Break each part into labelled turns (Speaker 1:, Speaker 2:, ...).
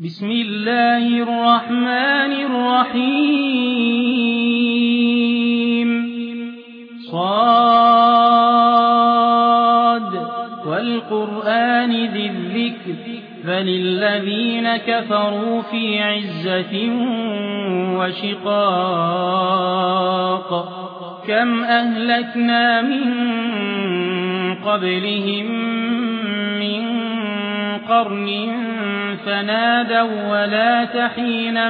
Speaker 1: بسم الله الرحمن الرحيم صاد والقرآن ذي الذكر بل الذين كفروا في عزة وشقاق كم أهلكنا من قبلهم من قرن فنادوا ولا تحين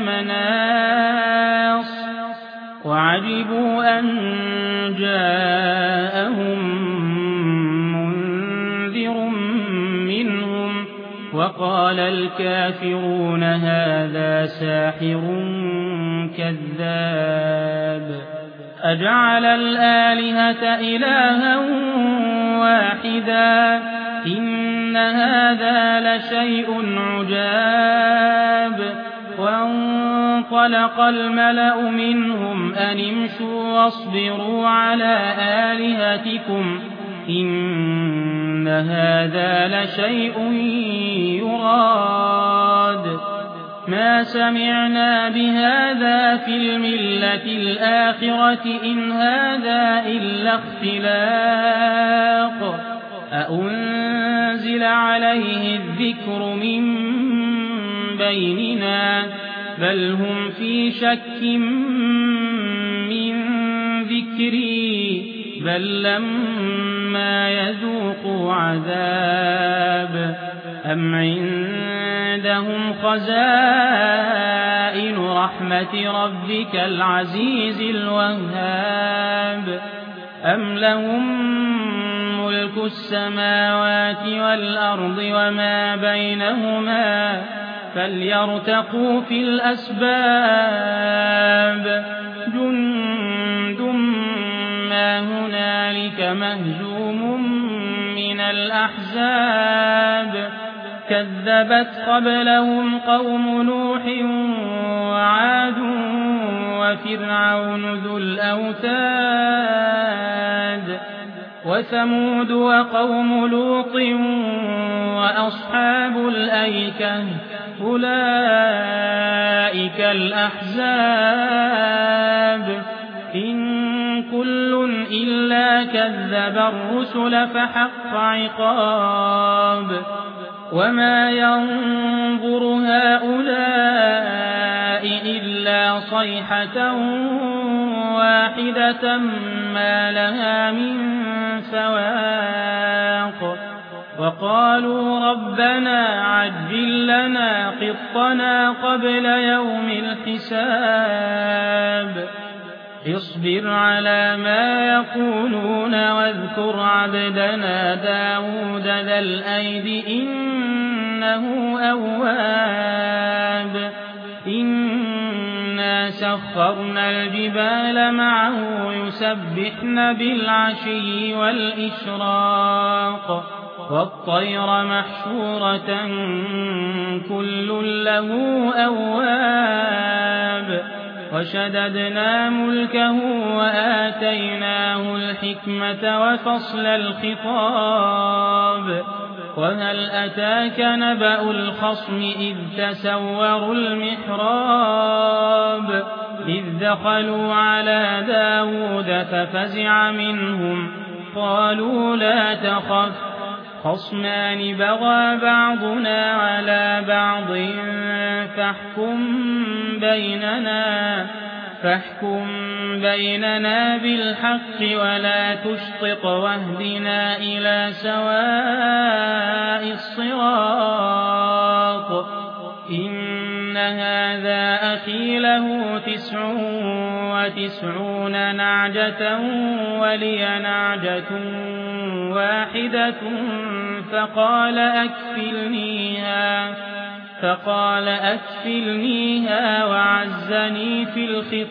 Speaker 1: مناص وعجبوا أن جاءهم منذر منهم وقال الكافرون هذا ساحر كذاب أجعل الآلهة إلها واحدا إن هذا لشيء عجاب وانطلق الملأ منهم أن امشوا واصبروا على آلهتكم إن هذا لشيء يراد ما سمعنا بهذا في الملة الآخرة إن هذا إلا اختلاق أأنزل عليه الذكر من بيننا بل هم في شك من ذكري بل لما يذوقوا عذاب أم عندهم خزائن رحمة ربك العزيز الوهاب أم لهم ملك السماوات والأرض وما بينهما فليرتقوا في الأسباب جند ما هنالك مهزوم من الأحزاب كذبت قبلهم قوم نوح وعاد وفرعون ذو الأوتاد وثمود وقوم لوط وأصحاب الأيكة أولئك الأحزاب إن كل إلا كذب الرسل فحق عقاب وما ينظر هؤلاء إلا صيحة واحدة ما لها من فواق وقالوا ربنا عجل لنا قطنا قبل يوم الحساب اصبر على ما يقولون واذكر عبدنا داود ذا الأيد إنه أواب إنا سخرنا الجبال معه يسبحن بالعشي والإشراق والطير محشورة كل له أواب وشددنا ملكه وآتيناه الحكمة وفصل الخطاب وهل أتاك نبأ الخصم إذ تسوروا المحراب إذ دخلوا على داود ففزع منهم قالوا لا تخف خصمان بغى بعضنا على بعض فاحكم بيننا بالحق ولا تشطط واهدنا إلى سواء الصراط إن هذا أخي له 99 نعجة ولي نعجة واحدة فقال أكفلنيها وعزني في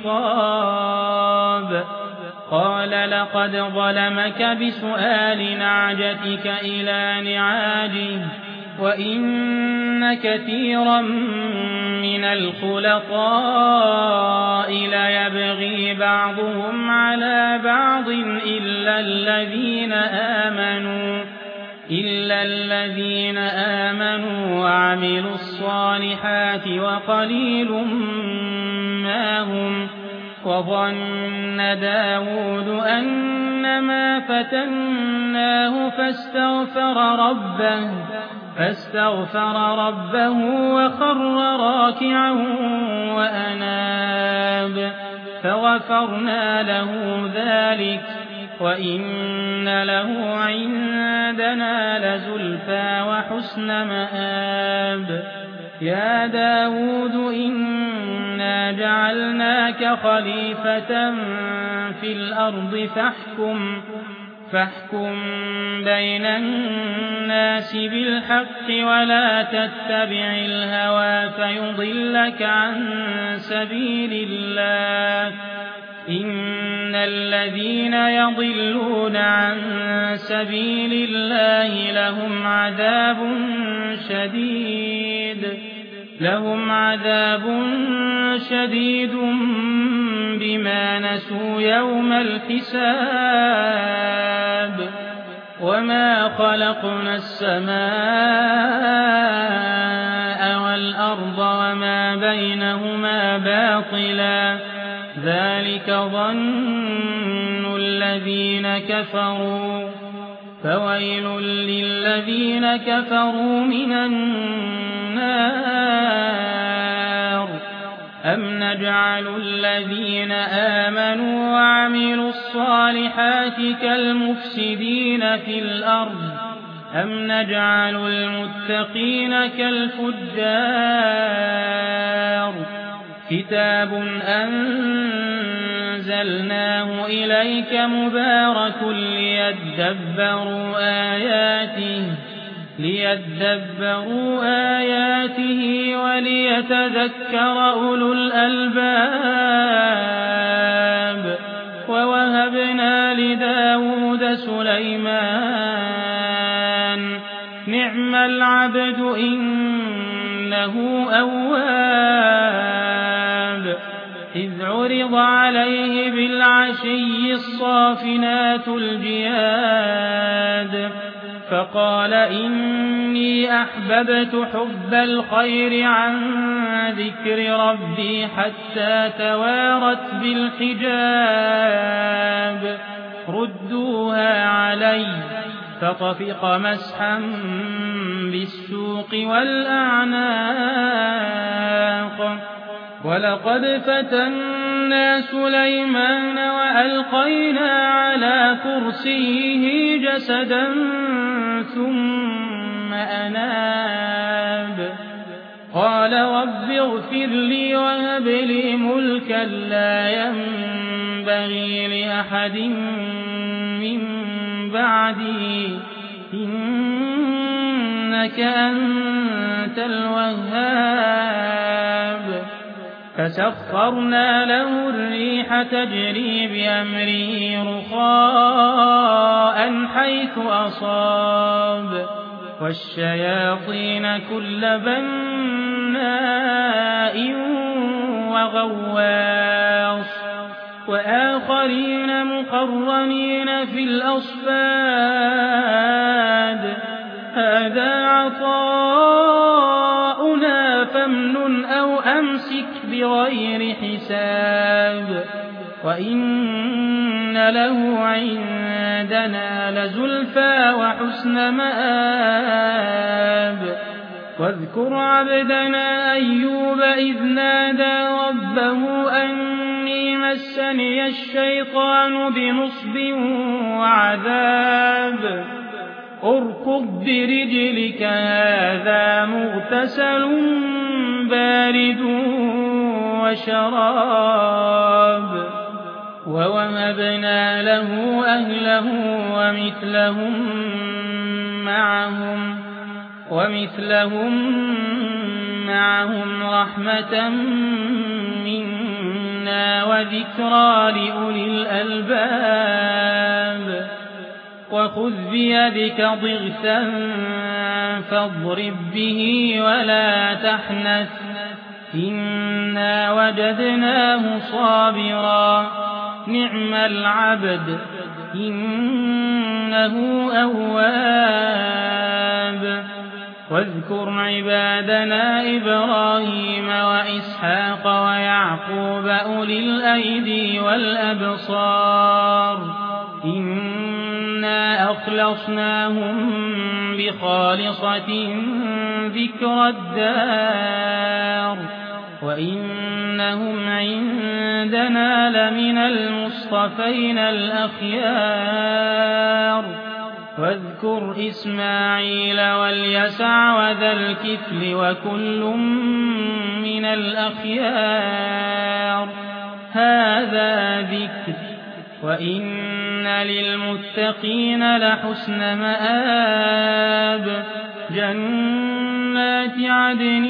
Speaker 1: الخطاب قال لقد ظلمك بسؤال نعجتك إلى نعاجه وإن كثيرا من الخلطاء ليبغي بعضهم على بعض إلا الذين آمنوا إلا الذين آمنوا وعملوا الصالحات وقليل ما هم. وظن داود أنما فتناه فاستغفر ربه وخر راكعا وأناب فغفرنا له ذلك وإن له عندنا لزلفى وحسن مآب. يا داود إنا جعلناك خليفة في الأرض فاحكم بين الناس بالحق ولا تتبع الهوى فيضلك عن سبيل الله. إن الذين يضلون عن سبيل الله لهم عذاب شديد بما نسوا يوم الحساب. وما خلقنا السماء والأرض وما بينهما باطلا ذلك ظن الذين كفروا فويل للذين كفروا من النار. أم نجعل الذين آمنوا وعملوا الصالحات كالمفسدين في الأرض أم نجعل المتقين كالفجار. كتاب أنزلناه إليك مبارك ليدبروا آياته وليتذكر أولو الألباب. ووهبنا لداود سليمان نعم العبد إنه أواب. إذ عرض عليه بالعشي الصافنات الجياد فقال إني أحببت حب الخير عن ذكر ربي حتى توارت بالحجاب. ردوها علي فطفق مسحا بالسوق والأعناق. ولقد فتنا سليمان وألقينا على كرسيه جسدا ثم أناب. قال رب اغفر لي وهب لي ملكا لا ينبغي لأحد من بعدي إنك أنت الوهاب. فسخرنا له الريح تجري بأمره رخاء حيث أصاب والشياطين كل بناء وغواص وآخرين مقرنين في الأصفاد. هذا عطاؤنا فامنن أو أمسك بغير حساب. وإن له عندنا لزلفى وحسن مآب. واذكر عبدنا أيوب إذ نادى ربه أني مسني الشيطان بنصب وعذاب. اركض برجلك هذا مغتسل بارد وشراب. ووهبنا له أهله ومثلهم معهم رحمة منا وذكرى لأولي الألباب. وخذ بيدك ضغثا فاضرب به ولا تحنث إنا وجدناه صابرا نعم العبد إنه إنه أواب واذكر عبادنا إبراهيم وإسحاق ويعقوب أولي الأيدي والأبصار إنا أخلصناهم بخالصة ذكر الدار وإنهم عندنا لمن المصطفين الأخيار واذكر إسماعيل واليسع وذا الكفل وكل من الأخيار هذا ذكر وإن للمتقين لحسن مآب جنات عدن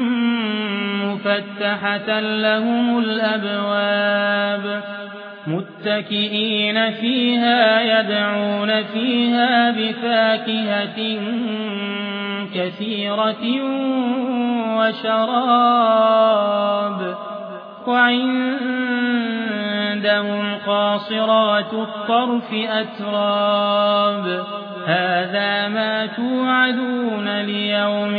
Speaker 1: مفتحة لهم الأبواب متكئين فيها يدعون فيها بفاكهة كثيرة وشراب وعندهم قاصرات الطرف أتراب هذا ما توعدون ليوم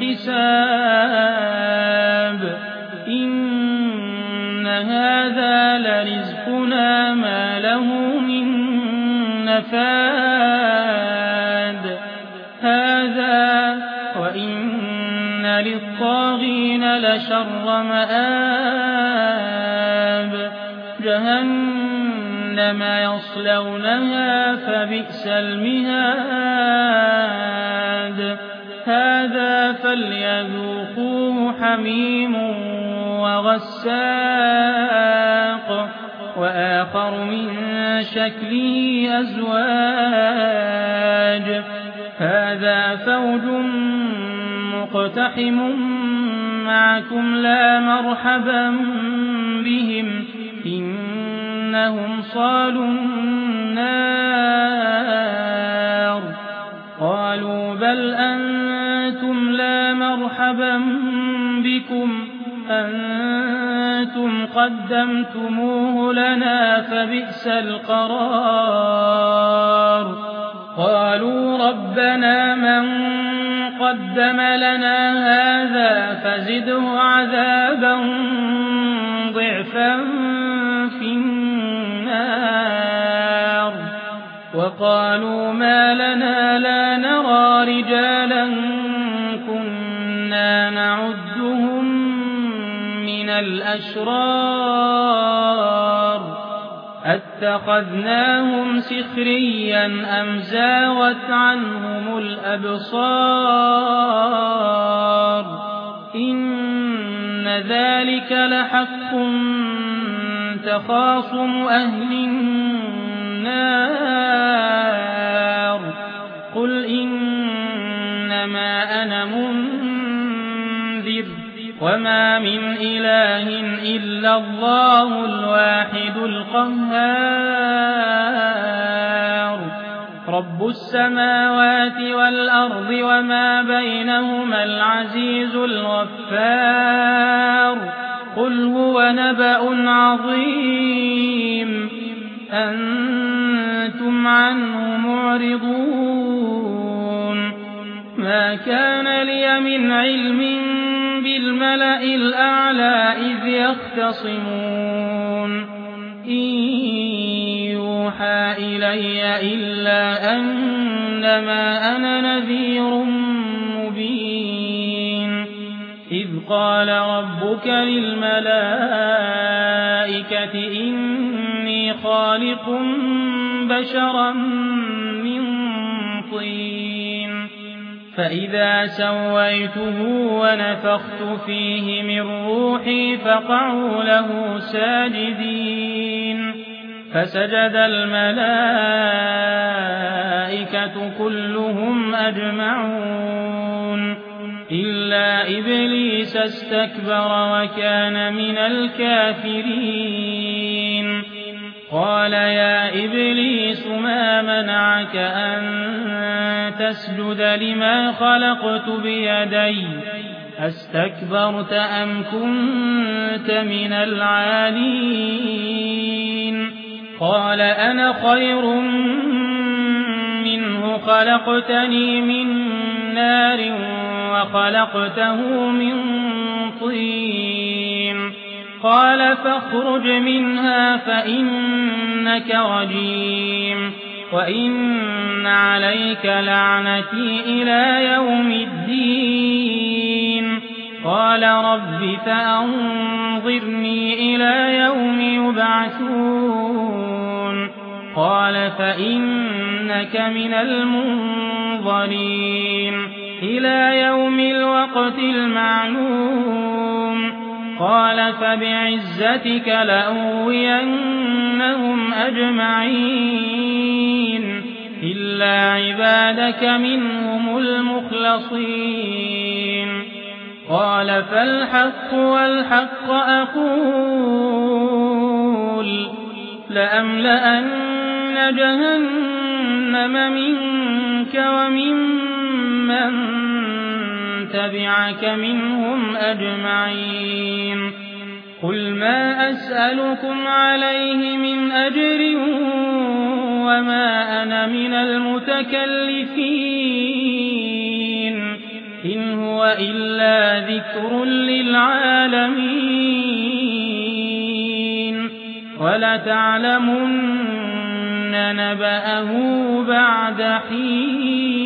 Speaker 1: الحساب إن هذا لرزقنا ما له من نفاد هذا وإن للطاغين لشر مآب جهنم يصلونها فبئس المهاد هذا فليذوقوه حميم وغساق وآخر من شكله أزواج هذا فوج مقتحم معكم لا مرحبا بهم إنهم صالوا النار قالوا بل أنتم لا مرحبا بكم أنتم قدمتموه لنا فبئس القرار قالوا ربنا من قدم لنا هذا فزده عذابا ضعفا في النار وقالوا ما لنا لا نرى رجالا كنا نعدهم من الأشرار أتخذناهم سخريا أم زاغت عنهم الأبصار إن ذلك لحق تخاصم أهل النار قل إنما أنا منذر وما من إله إلا الله الواحد القهار رب السماوات والأرض وما بينهما العزيز الغفار قل هو نبأ عظيم أنتم عنه معرضون ما كان لي من علم بالملأ الأعلى إذ يختصمون إن يوحى إلي إلا أنما أنا نذير مبين إذ قال ربك للملائكة إني خالق بشرا من طين فإذا سويته ونفخت فيه من روحي فقعوا له ساجدين فسجد الملائكة كلهم أجمعون إلا إبليس استكبر وكان من الكافرين قال يا إبليس ما منعك أن تسجد لما خلقت بيدي أستكبرت أم كنت من العالين قال أنا خير خلقتني من نار وخلقته من طين قال فاخرج منها فإنك رجيم وإن عليك لعنتي إلى يوم الدين قال رب فأنظرني إلى يوم يبعثون قال فإنك من المنظرين إلى يوم الوقت المعلوم قال فبعزتك لأغوينهم أجمعين إلا عبادك منهم المخلصين قال فالحق والحق أقول لأملأن جهنم منك وممن تبعك منهم أجمعين قل ما أسألكم عليه من أجر وما أنا من المتكلفين إن هو إلا ذكر للعالمين ولتعلمن نبأه بعد حين.